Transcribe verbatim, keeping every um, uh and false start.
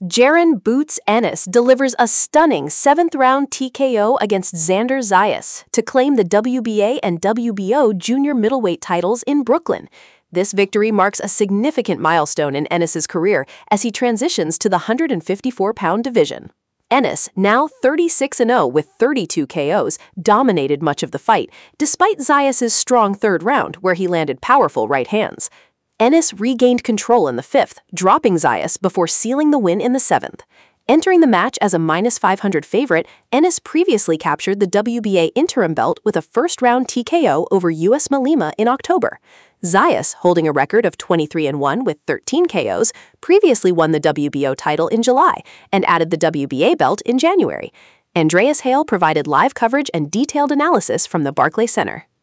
Jaron Boots Ennis delivers a stunning seventh-round T K O against Xander Zayas to claim the W B A and W B O junior middleweight titles in Brooklyn. This victory marks a significant milestone in Ennis's career as he transitions to the one hundred fifty-four pound division. Ennis, now thirty-six and oh with thirty-two K Os, dominated much of the fight, despite Zayas' strong third round where he landed powerful right hands. Ennis regained control in the fifth, dropping Zayas before sealing the win in the seventh. Entering the match as a minus five hundred favorite, Ennis previously captured the W B A interim belt with a first-round T K O over U S Malima in October. Zayas, holding a record of twenty-three and one with thirteen K Os, previously won the W B O title in July and added the W B A belt in January. Andreas Hale provided live coverage and detailed analysis from the Barclays Center.